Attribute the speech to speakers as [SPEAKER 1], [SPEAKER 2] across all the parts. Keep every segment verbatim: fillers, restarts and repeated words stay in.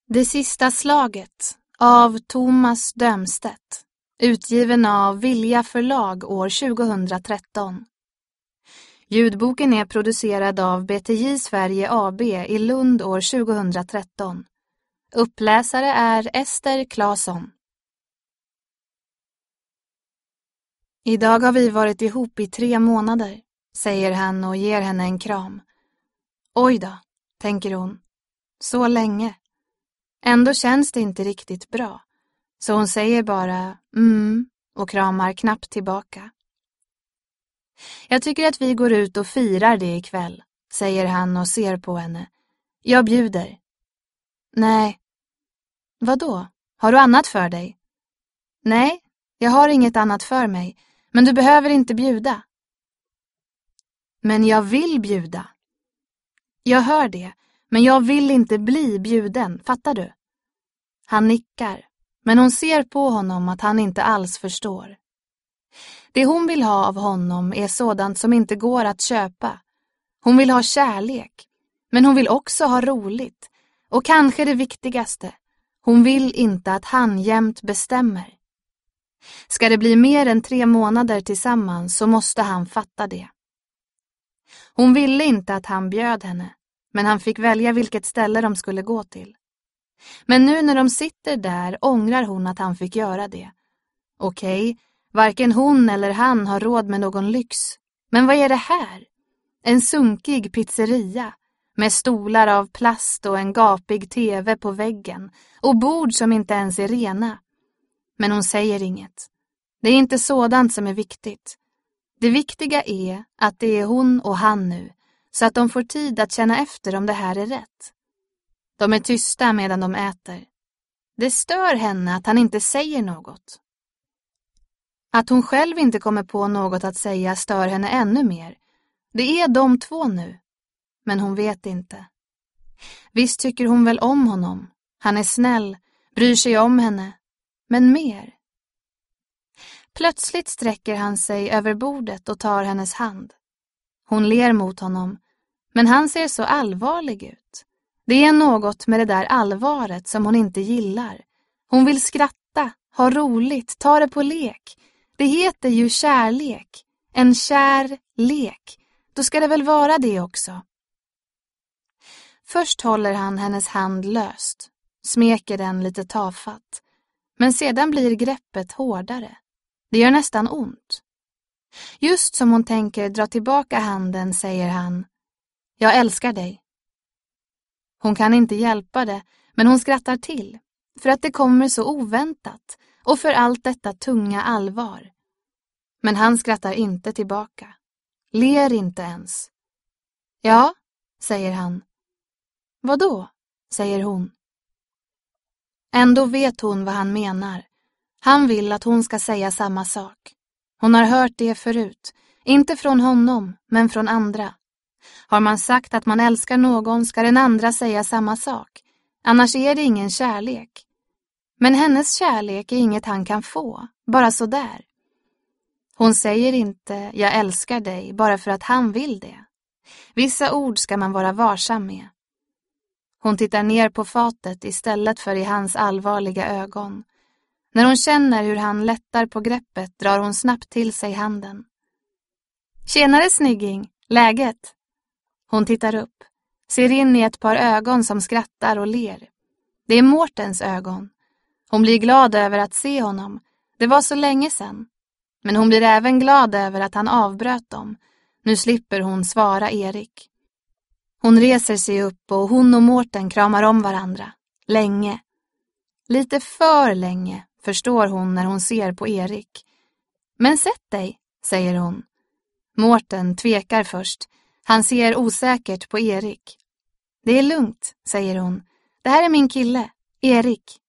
[SPEAKER 1] Det sista slaget av Thomas Dömstedt, utgiven av Vilja förlag år tjugohundratretton. Ljudboken är producerad av B T J Sverige A B i Lund år tjugohundratretton. Uppläsare är Ester Claesson. Idag har vi varit ihop i tre månader, säger han och ger henne en kram. Oj då, tänker hon. Så länge. Ändå känns det inte riktigt bra. Så hon säger bara mm och kramar knappt tillbaka. Jag tycker att vi går ut och firar det ikväll, säger han och ser på henne. Jag bjuder. Nej. Vadå? Har du annat för dig? Nej, jag har inget annat för mig. Men du behöver inte bjuda. Men jag vill bjuda. Jag hör det, men jag vill inte bli bjuden, fattar du? Han nickar, men hon ser på honom att han inte alls förstår. Det hon vill ha av honom är sådant som inte går att köpa. Hon vill ha kärlek, men hon vill också ha roligt. Och kanske det viktigaste, hon vill inte att han jämt bestämmer. Ska det bli mer än tre månader tillsammans så måste han fatta det. Hon ville inte att han bjöd henne, men han fick välja vilket ställe de skulle gå till. Men nu när de sitter där ångrar hon att han fick göra det. Okej, varken hon eller han har råd med någon lyx. Men vad är det här? En sunkig pizzeria med stolar av plast och en gapig tv på väggen och bord som inte ens är rena. Men hon säger inget. Det är inte sådant som är viktigt. Det viktiga är att det är hon och han nu, så att de får tid att känna efter om det här är rätt. De är tysta medan de äter. Det stör henne att han inte säger något. Att hon själv inte kommer på något att säga stör henne ännu mer. Det är de två nu, men hon vet inte. Visst tycker hon väl om honom. Han är snäll, bryr sig om henne. Men mer. Plötsligt sträcker han sig över bordet och tar hennes hand. Hon ler mot honom, men han ser så allvarlig ut. Det är något med det där allvaret som hon inte gillar. Hon vill skratta, ha roligt, ta det på lek. Det heter ju kärlek. En kär lek. Då ska det väl vara det också. Först håller han hennes hand löst, smeker den lite tafatt. Men sedan blir greppet hårdare. Det gör nästan ont. Just som hon tänker dra tillbaka handen säger han: Jag älskar dig. Hon kan inte hjälpa det, men hon skrattar till. För att det kommer så oväntat och för allt detta tunga allvar. Men han skrattar inte tillbaka. Ler inte ens. Ja, säger han. Vadå, säger hon. Ändå vet hon vad han menar. Han vill att hon ska säga samma sak. Hon har hört det förut. Inte från honom, men från andra. Har man sagt att man älskar någon ska den andra säga samma sak. Annars är det ingen kärlek. Men hennes kärlek är inget han kan få. Bara så där. Hon säger inte jag älskar dig bara för att han vill det. Vissa ord ska man vara varsam med. Hon tittar ner på fatet istället för i hans allvarliga ögon. När hon känner hur han lättar på greppet drar hon snabbt till sig handen. Tjenare snygging, läget? Hon tittar upp, ser in i ett par ögon som skrattar och ler. Det är Mårtens ögon. Hon blir glad över att se honom. Det var så länge sedan. Men hon blir även glad över att han avbröt dem. Nu slipper hon svara Erik. Hon reser sig upp och hon och Mårten kramar om varandra. Länge. Lite för länge, förstår hon när hon ser på Erik. Men sätt dig, säger hon. Mårten tvekar först. Han ser osäkert på Erik. Det är lugnt, säger hon. Det här är min kille, Erik.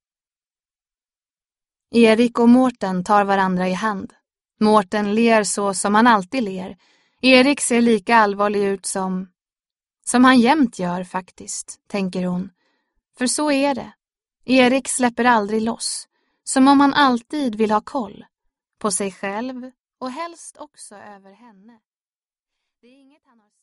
[SPEAKER 1] Erik och Mårten tar varandra i hand. Mårten ler så som han alltid ler. Erik ser lika allvarlig ut som... Som han jämt gör faktiskt, tänker hon. För så är det. Erik släpper aldrig loss. Som om han alltid vill ha koll. På sig själv och helst också över henne. Det är inget han har